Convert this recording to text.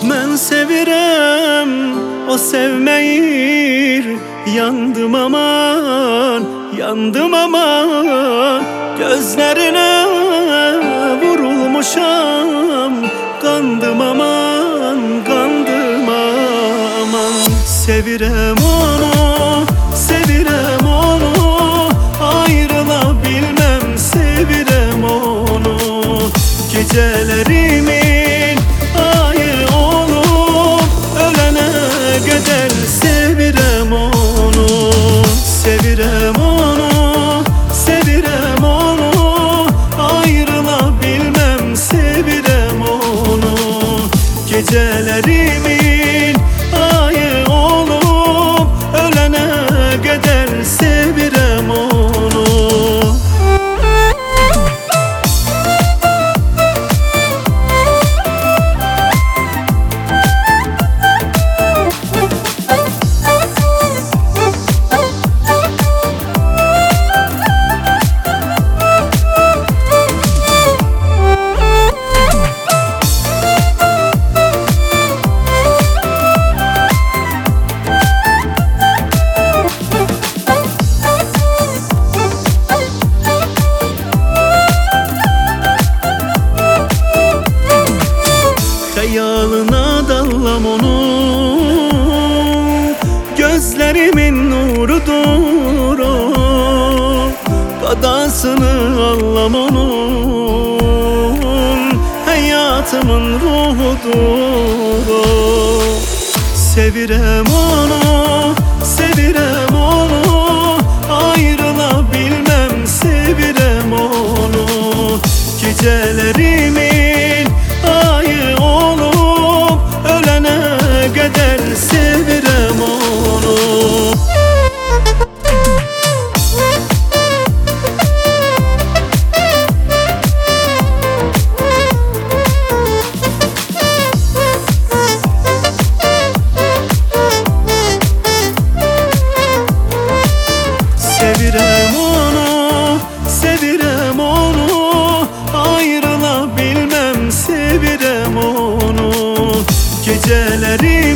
Ben sevirem o sevmeyir. Yandım aman, yandım aman. Gözlerine vurulmuşam. Kandım aman, kandım aman. Sevirem onu, sevirem onu. Ayrılabilmem, sevirem onu. Gecelerimin ayı olup ölene kadar sevirem onu. Sevirem onu, sevirem onu. Ayrılabilmem, sevirem onu. Gecelerimin ayı olup ölene kadar sevirem onu. Hayalına dallam onun, gözlerimin nurudur o. Kadasını allam onun, hayatımın ruhudur o. Sevirem onu, sevirem onu. Ayrılabilmem, sevirem onu. Gecelerimin ayı olup ölene kadar sevirem onu. Sevirem onu, sevirem onu. Ayrılabilmem, sevirem onu. Geceleri